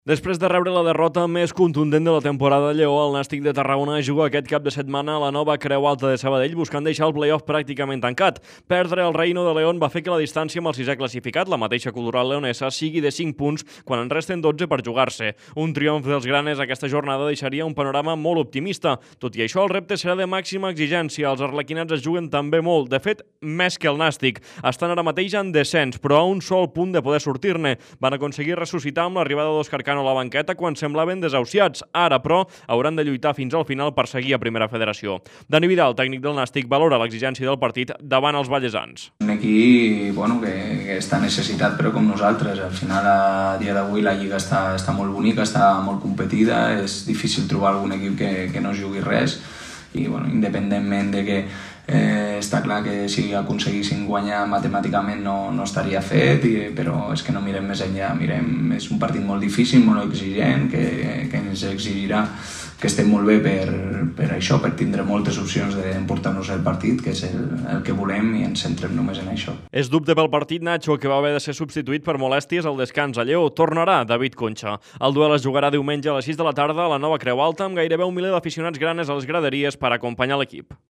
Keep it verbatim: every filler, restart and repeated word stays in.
Després de rebre la derrota més contundent de la temporada, Lleó, el Nàstic de Tarragona juga aquest cap de setmana a la nova Creu Alta de Sabadell buscant deixar el play-off pràcticament tancat. Perdre el Reino de León va fer que la distància amb el sisè classificat, la mateixa cultural leonesa, sigui de cinc punts quan en resten dotze per jugar-se. Un triomf dels granes aquesta jornada deixaria un panorama molt optimista. Tot i això, el repte serà de màxima exigència. Els arlequinats es juguen també molt, de fet, més que el Nàstic. Estan ara mateix en descens, però a un sol punt de poder sortir-ne. Van aconseguir ressuscitar amb l'arribada d'Òscar Cano a la banqueta quan semblaven desahuciats. Ara, però, hauran de lluitar fins al final per seguir a Primera Federació. Dani Vidal, tècnic del Nàstic, valora l'exigència del partit davant els vallesans. Un equip bueno, que, que està necessitat, però com nosaltres. Al final, a dia d'avui, la Lliga està, està molt bonica, està molt competida, és difícil trobar algun equip que, que no jugui res i, bueno, independentment de que eh, està clar que si aconseguissin guanyar matemàticament no, no estaria fet, i, però és que no mirem més enllà, mirem, és un partit molt difícil, molt exigent, que, que ens exigirà que estem molt bé per, per això, per tindre moltes opcions d'emportar-nos el partit, que és el, el que volem, i ens centrem només en això. És dubte pel partit, Nacho, que va haver de ser substituït per molèsties al descans a Lleó. Tornarà David Concha. El duel es jugarà diumenge a les sis de la tarda a la nova Creu Alta amb gairebé un miler d'aficionats granes a les graderies per acompanyar l'equip.